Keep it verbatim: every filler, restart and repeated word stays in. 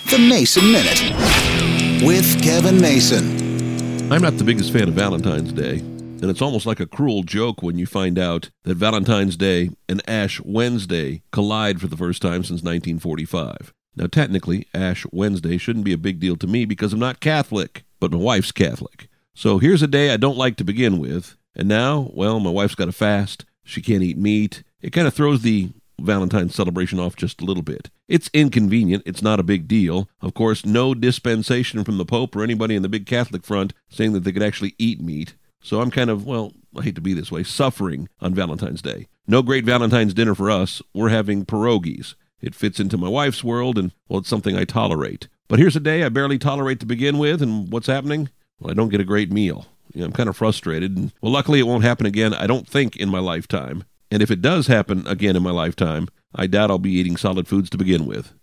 The Mason Minute with Kevin Mason. I'm not the biggest fan of Valentine's Day, and it's almost like a cruel joke when you find out that Valentine's Day and Ash Wednesday collide for the first time since nineteen forty-five. Now, technically, Ash Wednesday shouldn't be a big deal to me because I'm not Catholic, but my wife's Catholic. So here's a day I don't like to begin with, and now, well, my wife's got to fast. She can't eat meat. It kind of throws the Valentine's celebration off just a little bit. It's inconvenient. It's not a big deal. Of course, no dispensation from the Pope or anybody in the big Catholic front saying that they could actually eat meat. So I'm kind of, well, I hate to be this way, suffering on Valentine's Day. No great Valentine's dinner for us. We're having pierogies. It fits into my wife's world, and, well, it's something I tolerate. But here's a day I barely tolerate to begin with, and what's happening? Well, I don't get a great meal. You know, I'm kind of frustrated, and, well, luckily it won't happen again, I don't think, in my lifetime. And if it does happen again in my lifetime, I doubt I'll be eating solid foods to begin with.